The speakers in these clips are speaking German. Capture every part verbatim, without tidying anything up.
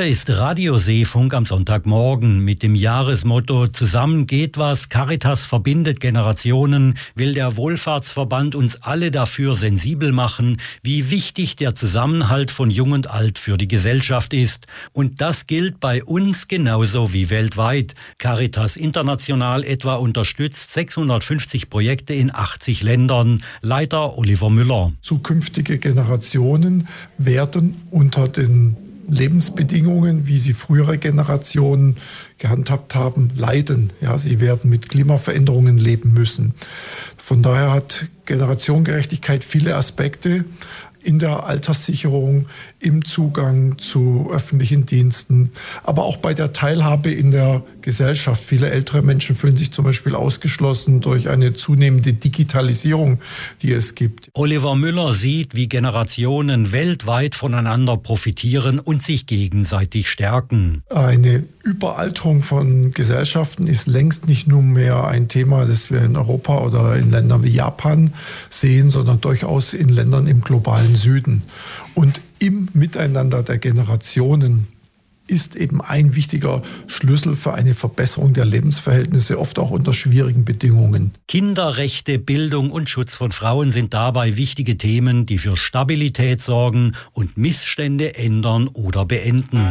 Hier ist Radio Seefunk am Sonntagmorgen mit dem Jahresmotto Zusammen geht was, Caritas verbindet Generationen, will der Wohlfahrtsverband uns alle dafür sensibel machen, wie wichtig der Zusammenhalt von Jung und Alt für die Gesellschaft ist. Und das gilt bei uns genauso wie weltweit. Caritas International etwa unterstützt sechshundertfünfzig Projekte in achtzig Ländern. Leiter Oliver Müller. Zukünftige Generationen werden unter den Lebensbedingungen, wie sie frühere Generationen gehandhabt haben, leiden. Ja, sie werden mit Klimaveränderungen leben müssen. Von daher hat Generationengerechtigkeit viele Aspekte in der Alterssicherung, im Zugang zu öffentlichen Diensten, aber auch bei der Teilhabe in der Gesellschaft. Viele ältere Menschen fühlen sich zum Beispiel ausgeschlossen durch eine zunehmende Digitalisierung, die es gibt. Oliver Müller sieht, wie Generationen weltweit voneinander profitieren und sich gegenseitig stärken. Eine Überalterung von Gesellschaften ist längst nicht nur mehr ein Thema, das wir in Europa oder in Ländern wie Japan sehen, sondern durchaus in Ländern im globalen Süden. Und im Miteinander der Generationen ist eben ein wichtiger Schlüssel für eine Verbesserung der Lebensverhältnisse, oft auch unter schwierigen Bedingungen. Kinderrechte, Bildung und Schutz von Frauen sind dabei wichtige Themen, die für Stabilität sorgen und Missstände ändern oder beenden.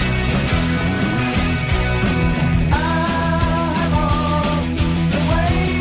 Away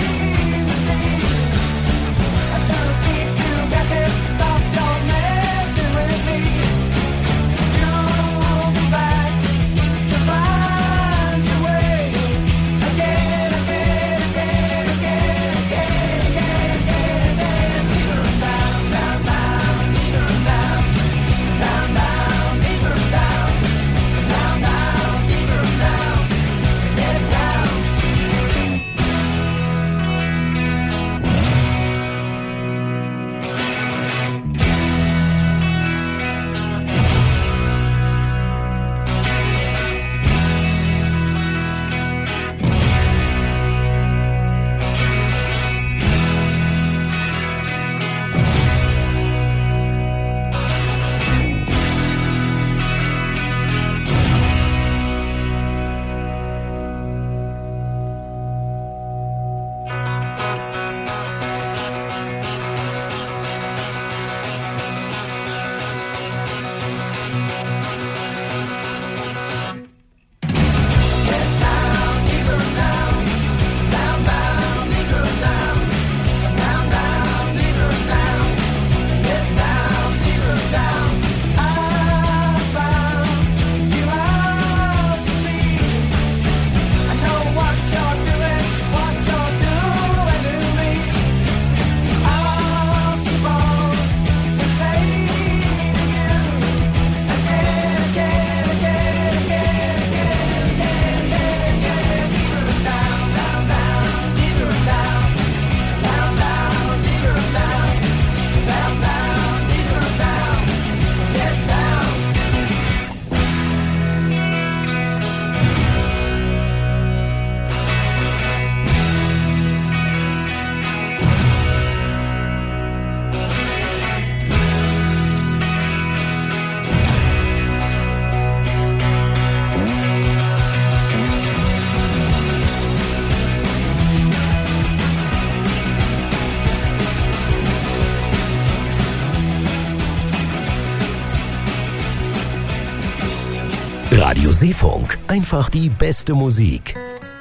Radio Seefunk, einfach die beste Musik.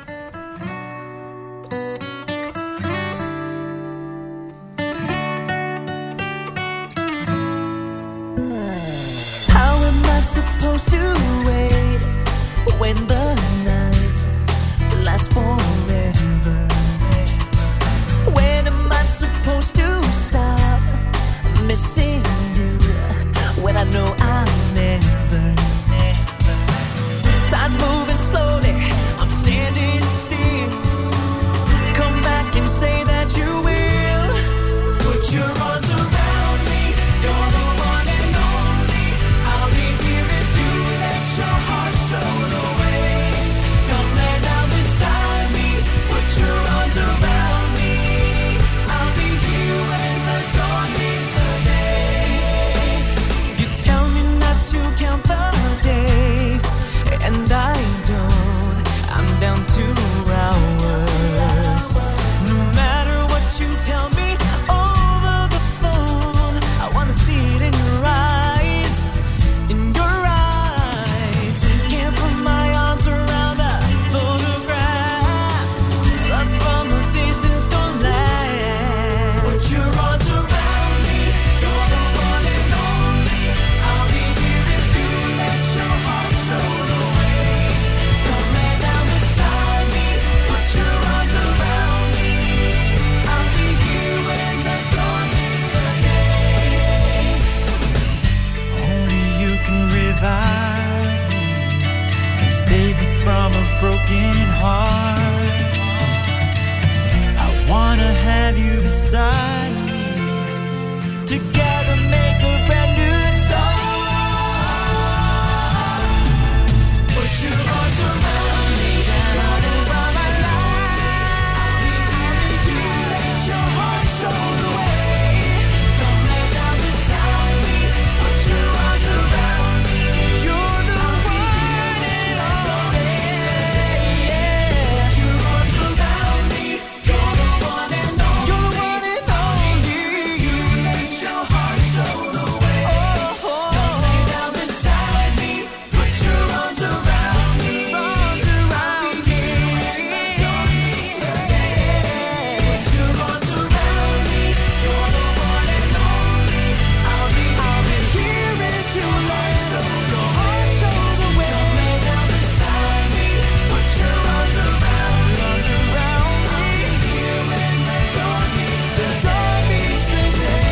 How am I supposed to wait when the nights last forever? When am I supposed to stop missing you when I know I'll never? Time's moving slowly, I'm standing still. Come back and say that you will. Put your arms around me, you're the one and only. I'll be here if you let your heart show the way. Come lay down beside me, put your arms around me. I'll be here when the dawn meets the day. You tell me not to count the days, and I don't, I'm down to hours. No matter what you tell me over the phone, I wanna see it in your eyes, in your eyes. You can't put my arms around a photograph, love from a distance don't last. Put your arms around me, you're the one and only. I'll be here if you let your heart show the way. Come lay down beside me, put your arms around me. I'll be here when the dawn meets the day. Only you can revive me and save me from a broken heart. I wanna have you beside me, together make a brand new start. Put your arms around me, down around my life. If you let your heart show the way, come lay down beside me, put your arms around me. You're the one and only. Put your arms around me, you're the one and only. You're the one and only. You let your heart show the way. Come lay down beside me, put your arms around me. Arms around me. When the dawn meets the day. Put your arms around me, you're the one and only. I'll be here at your light show, your heart show the way. Come lay down beside me, put your arms around me. Arms around me. I'll be here when the dawn meets the dawn meets the day.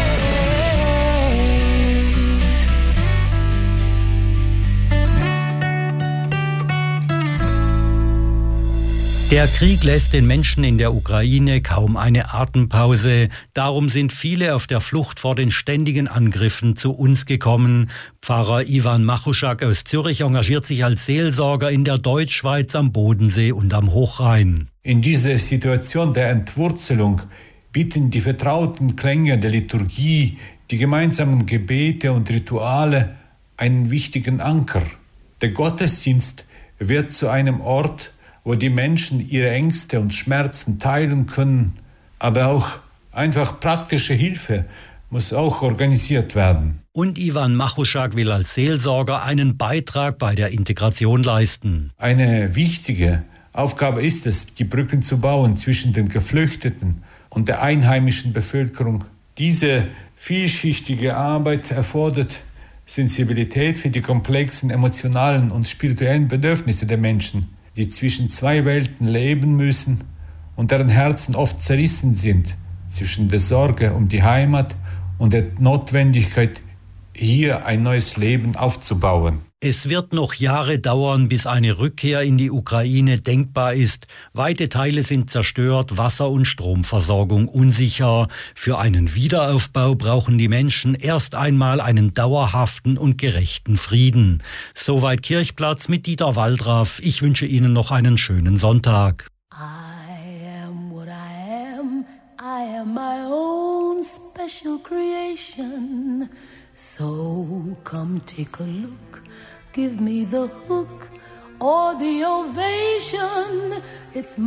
Der Krieg lässt den Menschen in der Ukraine kaum eine Atempause. Darum sind viele auf der Flucht vor den ständigen Angriffen zu uns gekommen. Pfarrer Iwan Machuschak aus Zürich engagiert sich als Seelsorger in der Deutschschweiz am Bodensee und am Hochrhein. In dieser Situation der Entwurzelung bieten die vertrauten Klänge der Liturgie, die gemeinsamen Gebete und Rituale einen wichtigen Anker. Der Gottesdienst wird zu einem Ort, wo die Menschen ihre Ängste und Schmerzen teilen können, aber auch einfach praktische Hilfe muss auch organisiert werden. Und Iwan Machuschak will als Seelsorger einen Beitrag bei der Integration leisten. Eine wichtige Aufgabe ist es, die Brücken zu bauen zwischen den Geflüchteten und der einheimischen Bevölkerung. Diese vielschichtige Arbeit erfordert Sensibilität für die komplexen emotionalen und spirituellen Bedürfnisse der Menschen, die zwischen zwei Welten leben müssen und deren Herzen oft zerrissen sind, zwischen der Sorge um die Heimat und der Notwendigkeit, hier ein neues Leben aufzubauen. Es wird noch Jahre dauern, bis eine Rückkehr in die Ukraine denkbar ist. Weite Teile sind zerstört, Wasser- und Stromversorgung unsicher. Für einen Wiederaufbau brauchen die Menschen erst einmal einen dauerhaften und gerechten Frieden. Soweit Kirchplatz mit Dieter Waldraff. Ich wünsche Ihnen noch einen schönen Sonntag. I am what I am. I am my own special creation. So come take a look. Give me the hook or the ovation. It's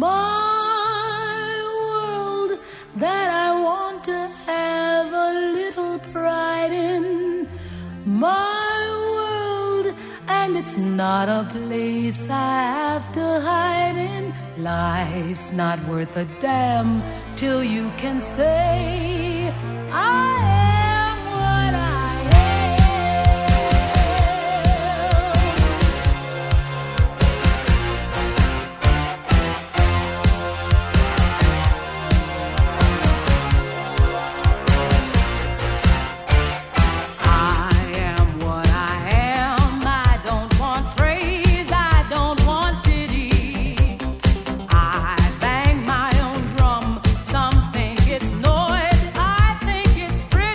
my world that I want to have a little pride in. My world, and it's not a place I have to hide in. Life's not worth a damn till you can say I am what I It's noise, I think it's free.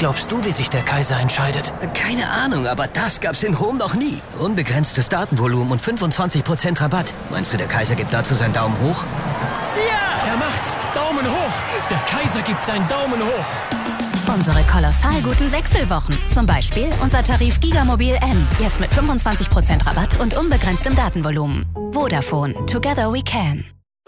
glaubst du, wie sich der Kaiser entscheidet? Keine Ahnung, aber das gab's in Rom noch nie. Unbegrenztes Datenvolumen und fünfundzwanzig Prozent Rabatt. Meinst du, der Kaiser gibt dazu seinen Daumen hoch? Ja! Er macht's! Daumen hoch! Der Kaiser gibt seinen Daumen hoch! Unsere kolossal guten Wechselwochen. Zum Beispiel unser Tarif Gigamobil M. Jetzt mit fünfundzwanzig Prozent Rabatt und unbegrenztem Datenvolumen. Vodafone. Together we can.